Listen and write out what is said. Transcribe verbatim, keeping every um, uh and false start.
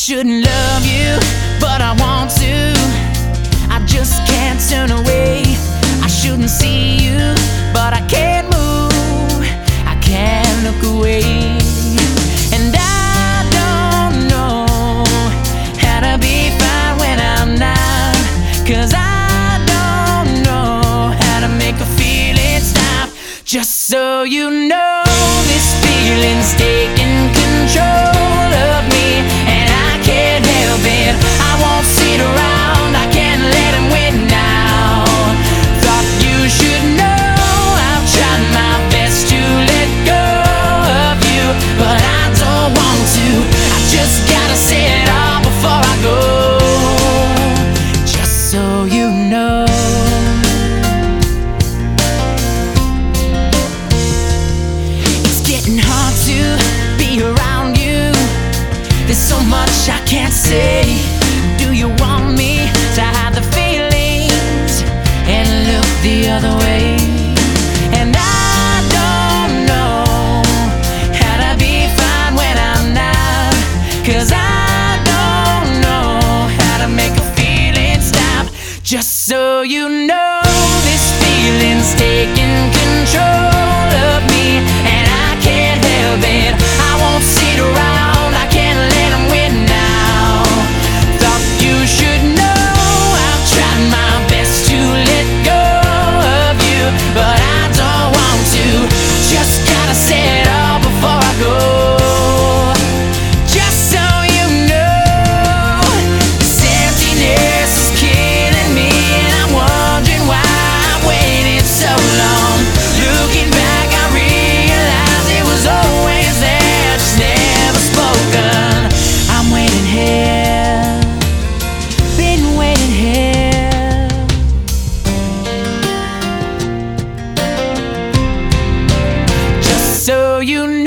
shouldn't love you, but I want to. I just can't turn away. I shouldn't see you, but I can't move. I can't look away. And I don't know how to be fine when I'm not, 'cause I don't know how to make a feeling stop. Just so you know, this feeling's taking control of me, and I can't help it. I won't sit around, I can't let him win now. Thought you should know I've tried my best to let go of you, but I don't want to. I just gotta say it all before I go. Just so you know, it's getting hard to be around you. There's so much I can't say. Do you want me to hide the feelings and look the other way? And I don't know how to be fine when I'm not, 'cause I don't know how to make a feeling stop. Just so you know, this feeling's taking control of me, and I can't help it. I won't sit around, I can't let him win now. Thought you should know I've tried my best to let go of you, but I don't want to. Just gotta say it all before I go. Just so you know, this emptiness is killing me, and I'm wondering why I waited so long. Looking back, I realize it was always there, just never spoken. I'm waiting here, been waiting here. Just so you know,